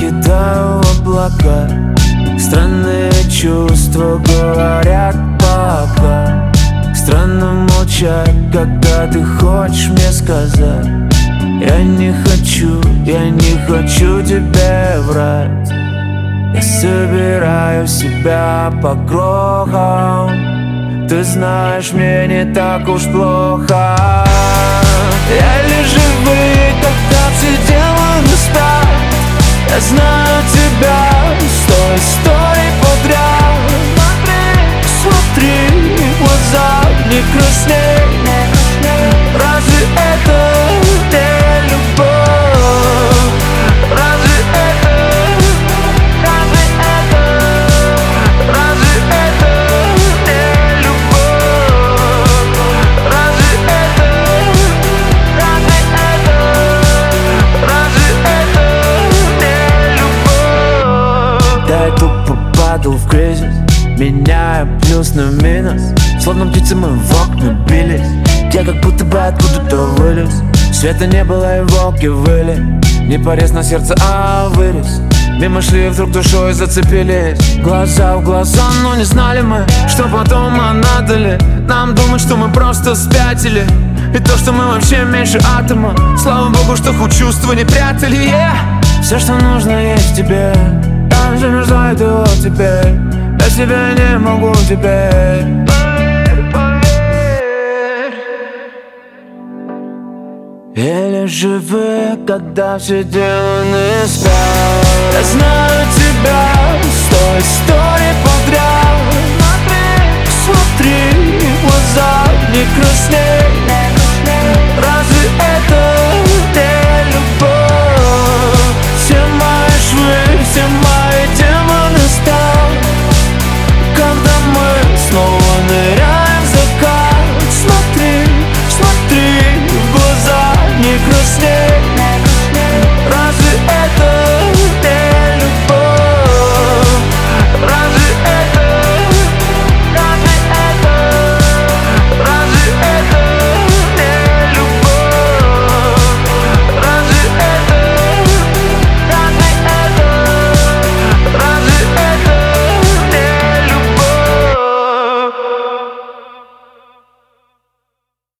покидаю облака. Странные чувства говорят пока. Странно молчать, когда ты хочешь мне сказать. Я не хочу тебе врать. Я собираю себя по крохам. Ты знаешь, мне не так уж плохо. Еле живы, когда все демоны спят. Я знаю тебя с той историей подряд. Смотри, глаза не красней. Разве это не любовь? Разве это не любовь? Разве это не любовь? Да, я тупо падал в кризис, меняя плюс на минус. Словно птицы мы в окна бились. Я как будто бы откуда-то вылез. Света не было и волки выли. Не порез на сердце, а вырез. Мимо шли, вдруг душой зацепились. Глаза в глаза, но не знали мы, что потом, а надо ли нам думать, что мы просто спятили. И то, что мы вообще меньше атома. Слава богу, что хоть чувства не прятали. Все, что нужно, есть в тебе. Я замерзаю, ты вот теперь. Я себя не могу теперь. Еле живы, когда все демоны спят. Я знаю тебя с той